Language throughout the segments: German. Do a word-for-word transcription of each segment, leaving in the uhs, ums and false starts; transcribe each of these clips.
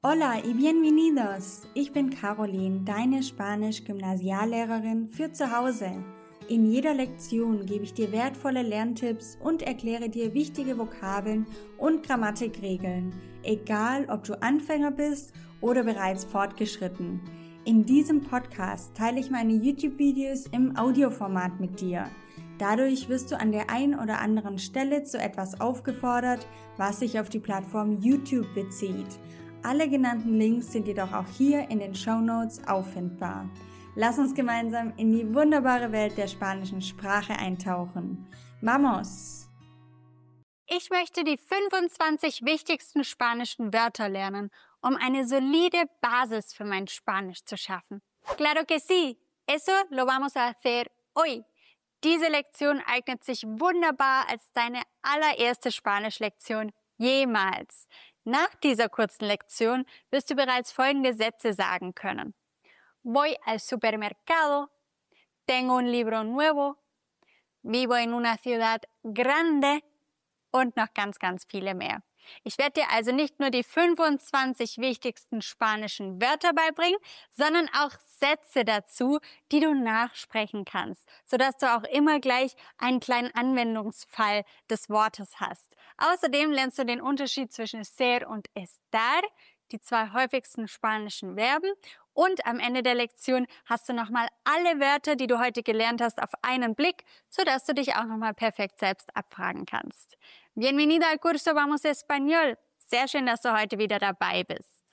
Hola y bienvenidos! Ich bin Caroline, deine Spanisch-Gymnasiallehrerin für zu Hause. In jeder Lektion gebe ich dir wertvolle Lerntipps und erkläre dir wichtige Vokabeln und Grammatikregeln, egal ob du Anfänger bist oder bereits fortgeschritten. In diesem Podcast teile ich meine YouTube-Videos im Audioformat mit dir. Dadurch wirst du an der einen oder anderen Stelle zu etwas aufgefordert, was sich auf die Plattform YouTube bezieht. Alle genannten Links sind jedoch auch hier in den Shownotes auffindbar. Lass uns gemeinsam in die wunderbare Welt der spanischen Sprache eintauchen. Vamos! Ich möchte die fünfundzwanzig wichtigsten spanischen Wörter lernen, um eine solide Basis für mein Spanisch zu schaffen. Claro que sí, eso lo vamos a hacer hoy. Diese Lektion eignet sich wunderbar als deine allererste Spanischlektion jemals. Nach dieser kurzen Lektion wirst du bereits folgende Sätze sagen können. Voy al supermercado, tengo un libro nuevo, vivo en una ciudad grande und noch ganz, ganz viele mehr. Ich werde dir also nicht nur die fünfundzwanzig wichtigsten spanischen Wörter beibringen, sondern auch Sätze dazu, die du nachsprechen kannst, sodass du auch immer gleich einen kleinen Anwendungsfall des Wortes hast. Außerdem lernst du den Unterschied zwischen ser und estar, die zwei häufigsten spanischen Verben. Und am Ende der Lektion hast du nochmal alle Wörter, die du heute gelernt hast, auf einen Blick, sodass du dich auch nochmal perfekt selbst abfragen kannst. Bienvenida al curso Vamos Español. Sehr schön, dass du heute wieder dabei bist.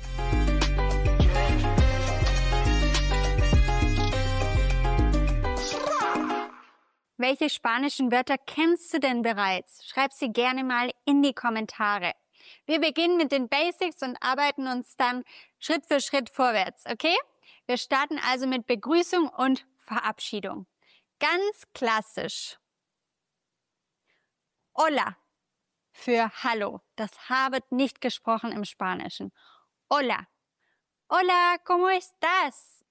Welche spanischen Wörter kennst du denn bereits? Schreib sie gerne mal in die Kommentare. Wir beginnen mit den Basics und arbeiten uns dann Schritt für Schritt vorwärts, okay? Wir starten also mit Begrüßung und Verabschiedung. Ganz klassisch. Hola für Hallo. Das H wird nicht gesprochen im Spanischen. Hola. Hola, ¿cómo estás?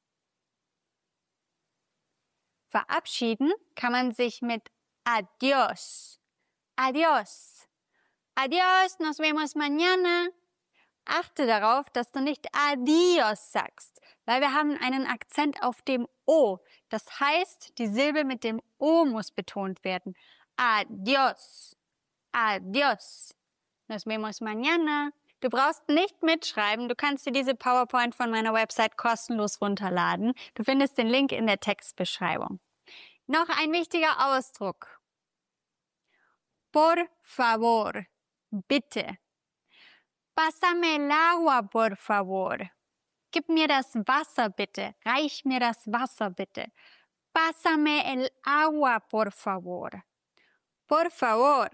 Verabschieden kann man sich mit Adiós. Adiós. Adiós, nos vemos mañana. Achte darauf, dass du nicht Adiós sagst, weil wir haben einen Akzent auf dem O. Das heißt, die Silbe mit dem O muss betont werden. Adiós. Adiós. Nos vemos mañana. Du brauchst nicht mitschreiben, du kannst dir diese PowerPoint von meiner Website kostenlos runterladen. Du findest den Link in der Textbeschreibung. Noch ein wichtiger Ausdruck. Por favor. Bitte. Pásame el agua, por favor. Gib mir das Wasser, bitte. Reich mir das Wasser, bitte. Pásame el agua, por favor. Por favor.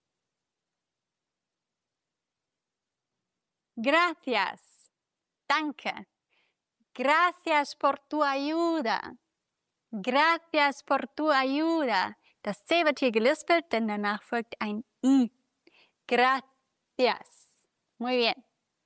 Gracias. Danke. Gracias por tu ayuda. Gracias por tu ayuda. Das C wird hier gelispelt, denn danach folgt ein I. Gracias. Muy bien.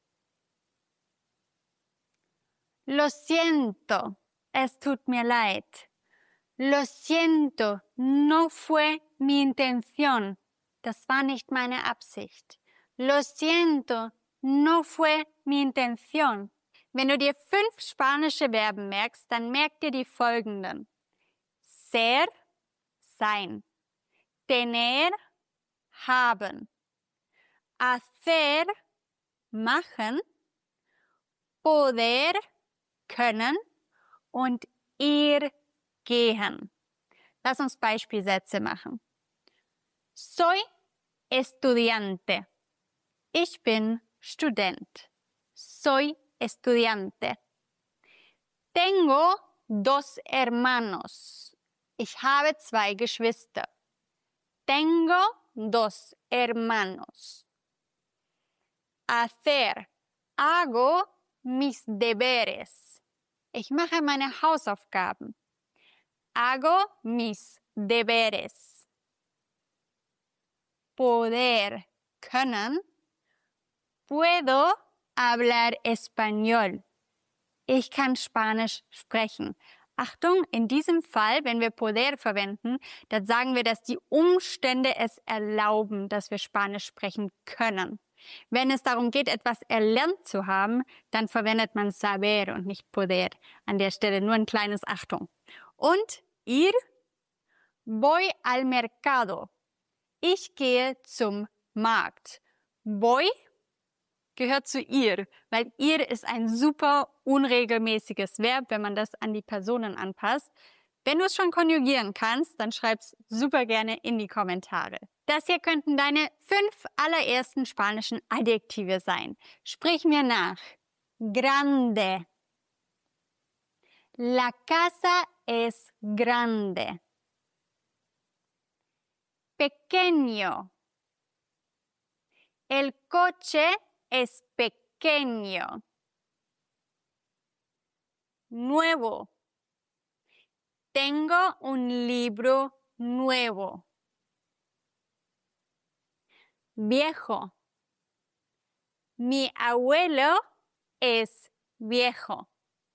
Lo siento. Es tut mir leid. Lo siento. No fue mi intención. Das war nicht meine Absicht. Lo siento. No fue mi intención. Wenn du dir fünf spanische Verben merkst, dann merk dir die folgenden. Ser, sein. Tener, haben. Hacer, machen. Poder, können. Und ir, gehen. Lass uns Beispielsätze machen. Soy estudiante. Ich bin Student. Soy estudiante. Tengo dos hermanos. Ich habe zwei Geschwister. Tengo dos hermanos. Hacer. Hago mis deberes. Ich mache meine Hausaufgaben. Hago mis deberes. Poder. Können. Puedo hablar español. Ich kann Spanisch sprechen. Achtung, in diesem Fall, wenn wir poder verwenden, dann sagen wir, dass die Umstände es erlauben, dass wir Spanisch sprechen können. Wenn es darum geht, etwas erlernt zu haben, dann verwendet man saber und nicht poder. An der Stelle nur ein kleines Achtung. Und ir, voy al mercado. Ich gehe zum Markt. Voy gehört zu ir, weil ir ist ein super unregelmäßiges Verb, wenn man das an die Personen anpasst. Wenn du es schon konjugieren kannst, dann schreib's super gerne in die Kommentare. Das hier könnten deine fünf allerersten spanischen Adjektive sein. Sprich mir nach. Grande. La casa es grande. Pequeño. El coche es pequeño. Nuevo. Tengo un libro nuevo. Viejo. Mi abuelo es viejo.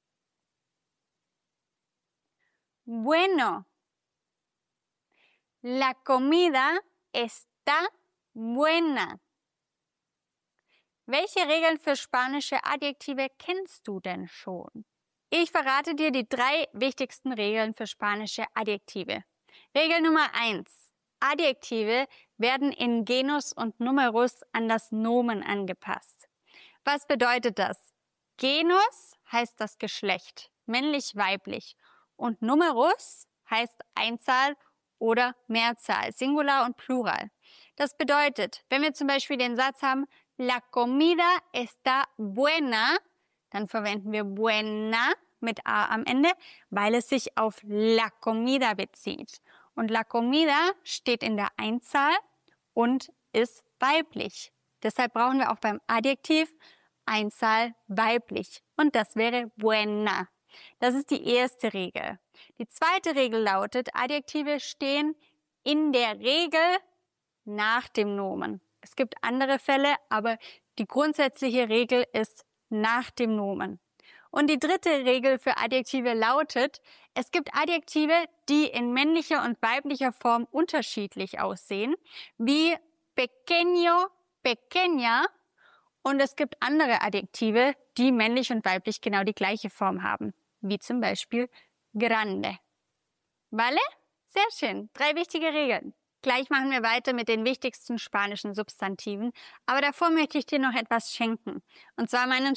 Bueno. La comida está buena. Welche Regeln für spanische Adjektive kennst du denn schon? Ich verrate dir die drei wichtigsten Regeln für spanische Adjektive. Regel Nummer eins. Adjektive werden in Genus und Numerus an das Nomen angepasst. Was bedeutet das? Genus heißt das Geschlecht, männlich, weiblich. Und Numerus heißt Einzahl oder Mehrzahl, Singular und Plural. Das bedeutet, wenn wir zum Beispiel den Satz haben, La comida está buena, dann verwenden wir buena mit A am Ende, weil es sich auf la comida bezieht. Und la comida steht in der Einzahl und ist weiblich. Deshalb brauchen wir auch beim Adjektiv Einzahl weiblich. Und das wäre buena. Das ist die erste Regel. Die zweite Regel lautet, Adjektive stehen in der Regel nach dem Nomen. Es gibt andere Fälle, aber die grundsätzliche Regel ist nach dem Nomen. Und die dritte Regel für Adjektive lautet, es gibt Adjektive, die in männlicher und weiblicher Form unterschiedlich aussehen, wie pequeño, pequeña, und es gibt andere Adjektive, die männlich und weiblich genau die gleiche Form haben, wie zum Beispiel grande. Vale? Sehr schön. Drei wichtige Regeln. Gleich machen wir weiter mit den wichtigsten spanischen Substantiven, aber davor möchte ich dir noch etwas schenken. Und zwar meinen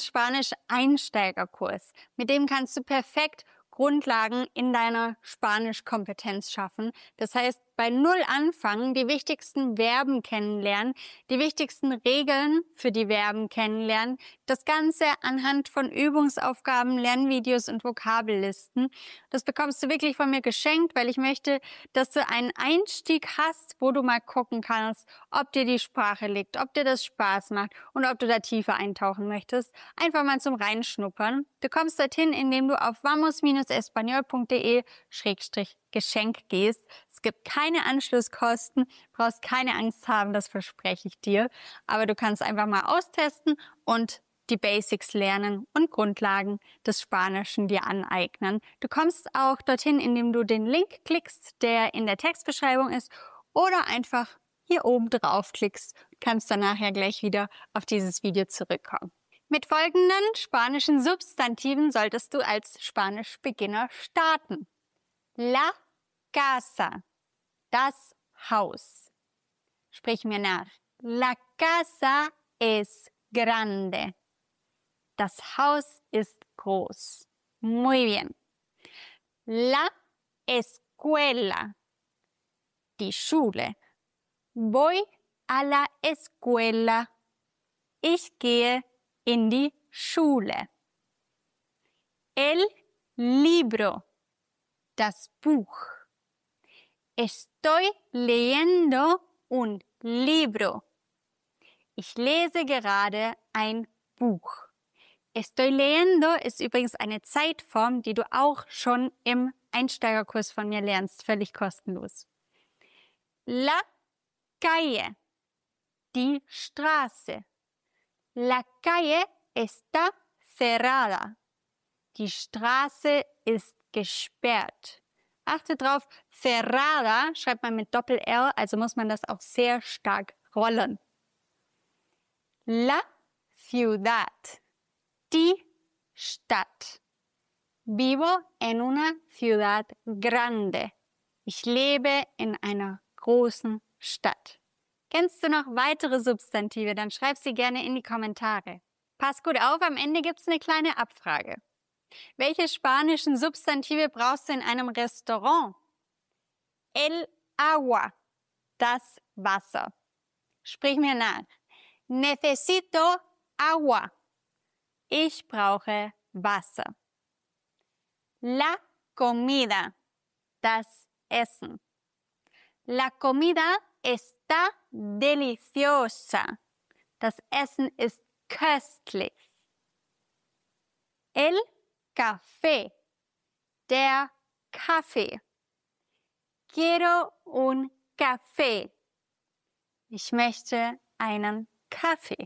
Spanisch-Einsteigerkurs. Mit dem kannst du perfekt Grundlagen in deiner Spanischkompetenz schaffen. Das heißt, bei Null anfangen, die wichtigsten Verben kennenlernen, die wichtigsten Regeln für die Verben kennenlernen, das Ganze anhand von Übungsaufgaben, Lernvideos und Vokabellisten. Das bekommst du wirklich von mir geschenkt, weil ich möchte, dass du einen Einstieg hast, wo du mal gucken kannst, ob dir die Sprache liegt, ob dir das Spaß macht und ob du da tiefer eintauchen möchtest. Einfach mal zum Reinschnuppern. Du kommst dorthin, indem du auf vamos espanol punkt de schrägstrich Geschenk gehst. Es gibt keine Anschlusskosten, brauchst keine Angst haben, das verspreche ich dir. Aber du kannst einfach mal austesten und die Basics lernen und Grundlagen des Spanischen dir aneignen. Du kommst auch dorthin, indem du den Link klickst, der in der Textbeschreibung ist, oder einfach hier oben drauf klickst. Du kannst dann nachher gleich wieder auf dieses Video zurückkommen. Mit folgenden spanischen Substantiven solltest du als Spanischbeginner starten. La casa, das Haus. Sprich mir nach. La casa es grande. Das Haus ist groß. Muy bien. La escuela, die Schule. Voy a la escuela. Ich gehe in die Schule. El libro, das Buch. Estoy leyendo un libro. Ich lese gerade ein Buch. Estoy leyendo ist übrigens eine Zeitform, die du auch schon im Einsteigerkurs von mir lernst, völlig kostenlos. La calle, die Straße. La calle está cerrada. Die Straße ist gesperrt. Achte drauf, cerrada schreibt man mit Doppel-R, also muss man das auch sehr stark rollen. La ciudad. Die Stadt. Vivo en una ciudad grande. Ich lebe in einer großen Stadt. Kennst du noch weitere Substantive? Dann schreib sie gerne in die Kommentare. Pass gut auf, am Ende gibt es eine kleine Abfrage. Welche spanischen Substantive brauchst du in einem Restaurant? El agua, das Wasser. Sprich mir nach. Necesito agua. Ich brauche Wasser. La comida, das Essen. La comida está deliciosa. Das Essen ist köstlich. El café, der Kaffee. Quiero un café. Ich möchte einen Kaffee.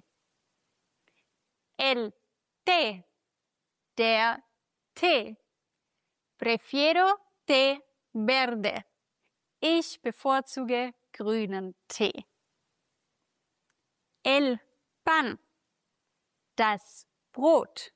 El té, der Tee. Prefiero té verde. Ich bevorzuge grünen Tee. El pan, das Brot.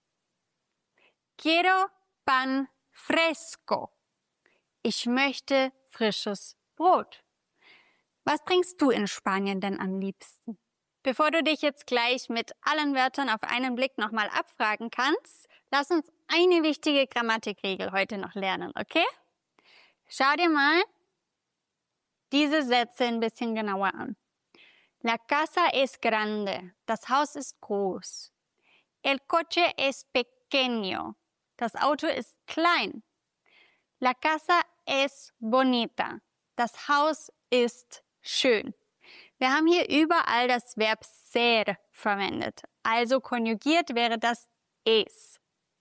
Quiero pan fresco. Ich möchte frisches Brot. Was trinkst du in Spanien denn am liebsten? Bevor du dich jetzt gleich mit allen Wörtern auf einen Blick nochmal abfragen kannst, lass uns eine wichtige Grammatikregel heute noch lernen, okay? Schau dir mal diese Sätze ein bisschen genauer an. La casa es grande. Das Haus ist groß. El coche es pequeño. Das Auto ist klein. La casa es bonita. Das Haus ist schön. Wir haben hier überall das Verb ser verwendet. Also konjugiert wäre das es.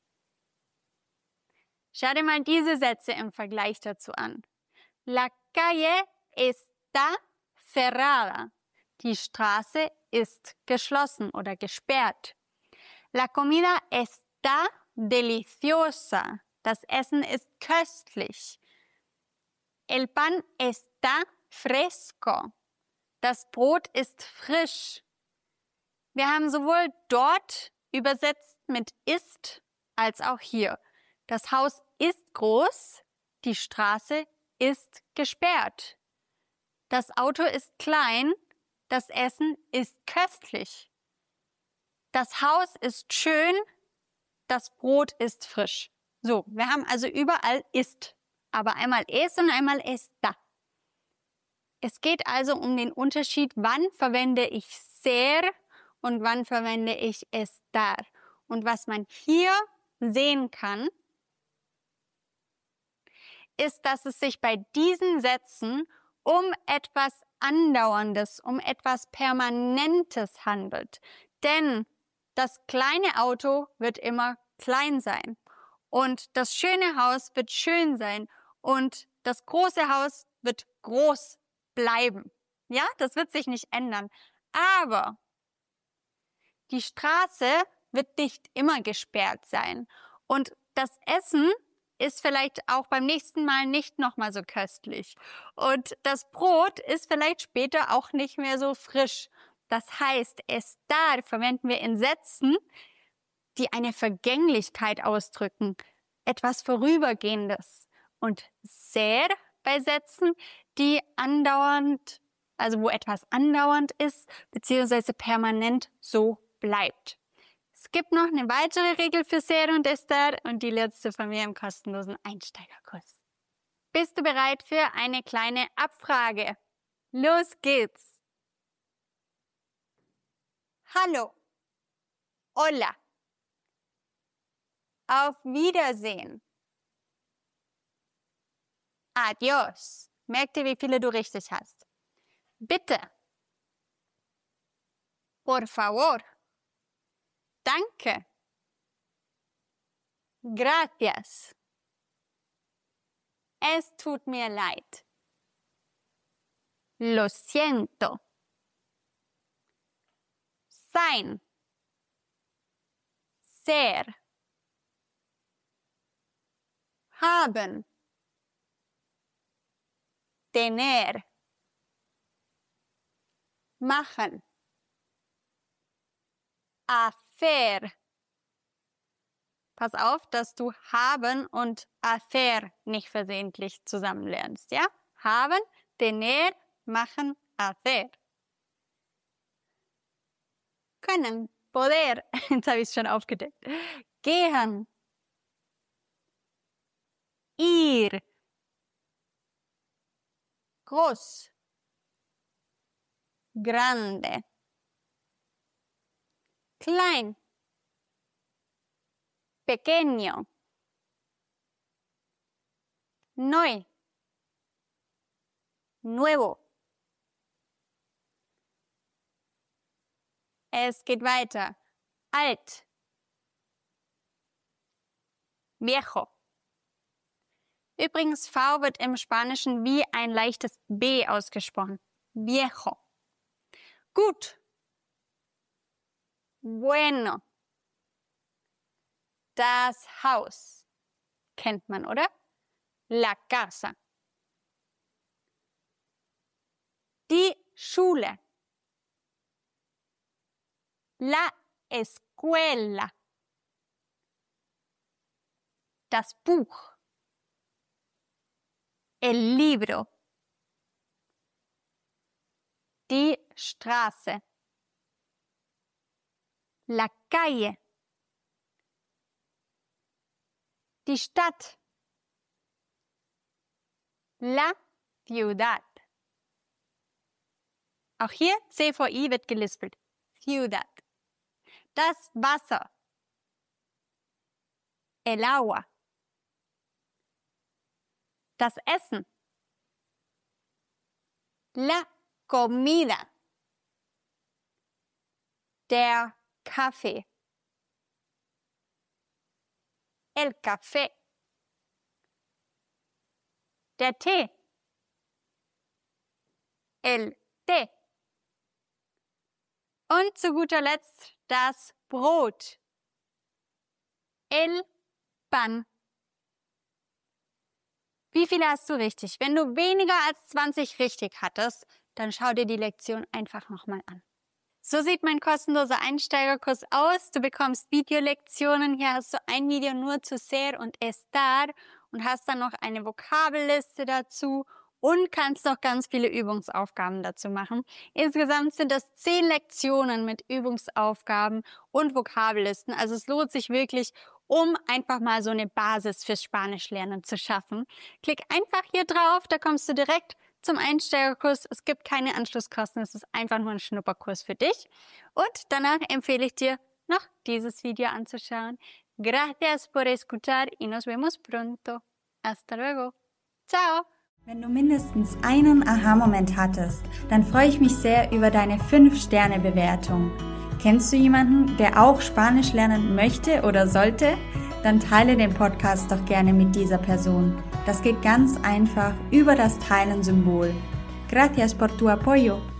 Schau dir mal diese Sätze im Vergleich dazu an. La calle está cerrada. Die Straße ist geschlossen oder gesperrt. La comida está deliciosa. Das Essen ist köstlich. El pan está fresco. Das Brot ist frisch. Wir haben sowohl dort übersetzt mit ist als auch hier. Das Haus ist groß, die Straße ist gesperrt. Das Auto ist klein, das Essen ist köstlich. Das Haus ist schön, das Brot ist frisch. So, wir haben also überall ist, aber einmal es und einmal está. Es geht also um den Unterschied, wann verwende ich ser und wann verwende ich estar. Und was man hier sehen kann, ist, dass es sich bei diesen Sätzen um etwas Andauerndes, um etwas Permanentes handelt. Denn das kleine Auto wird immer klein sein und das schöne Haus wird schön sein und das große Haus wird groß bleiben. Ja, das wird sich nicht ändern. Aber die Straße wird nicht immer gesperrt sein und das Essen ist vielleicht auch beim nächsten Mal nicht nochmal so köstlich. Und das Brot ist vielleicht später auch nicht mehr so frisch. Das heißt, estar verwenden wir in Sätzen, die eine Vergänglichkeit ausdrücken, etwas Vorübergehendes. Und ser bei Sätzen, die andauernd, also wo etwas andauernd ist, beziehungsweise permanent so bleibt. Es gibt noch eine weitere Regel für ser und estar und die lernst du von mir im kostenlosen Einsteigerkurs. Bist du bereit für eine kleine Abfrage? Los geht's! Hallo. Hola. Auf Wiedersehen. Adios. Merk dir, wie viele du richtig hast. Bitte. Por favor. Danke. Gracias. Es tut mir leid. Lo siento. Sein. Ser. Haben. Tener. Machen. hacer. Pass auf, dass du haben und hacer nicht versehentlich zusammenlernst, ja? Haben, tener, machen, hacer. Können, poder, jetzt habe ich es schon aufgedeckt. Gehen, ir, groß, grande, klein, pequeño, neu, nuevo. Es geht weiter. Alt, viejo. Übrigens, V wird im Spanischen wie ein leichtes B ausgesprochen. Viejo. Gut. Bueno. Das Haus. Kennt man, oder? La casa. Die Schule. La escuela. Das Buch. El libro. Die Straße. La calle. Die Stadt. La ciudad. Auch hier C vor I wird gelispelt. Ciudad. Das Wasser. El agua. Das Essen. La comida. Der Kaffee. El café. Der Tee. El té. Und zu guter Letzt das Brot. El pan. Wie viele hast du richtig? Wenn du weniger als zwanzig richtig hattest, dann schau dir die Lektion einfach nochmal an. So sieht mein kostenloser Einsteigerkurs aus. Du bekommst Videolektionen. Hier hast du ein Video nur zu ser und estar und hast dann noch eine Vokabelliste dazu und kannst noch ganz viele Übungsaufgaben dazu machen. Insgesamt sind das zehn Lektionen mit Übungsaufgaben und Vokabellisten. Also es lohnt sich wirklich, um einfach mal so eine Basis fürs Spanischlernen zu schaffen. Klick einfach hier drauf, da kommst du direkt zum Einsteigerkurs. Es gibt keine Anschlusskosten, es ist einfach nur ein Schnupperkurs für dich. Und danach empfehle ich dir, noch dieses Video anzuschauen. Gracias por escuchar y nos vemos pronto. Hasta luego. Ciao. Wenn du mindestens einen Aha-Moment hattest, dann freue ich mich sehr über deine fünf Sterne Bewertung. Kennst du jemanden, der auch Spanisch lernen möchte oder sollte? Dann teile den Podcast doch gerne mit dieser Person. Das geht ganz einfach über das Teilen-Symbol. Gracias por tu apoyo.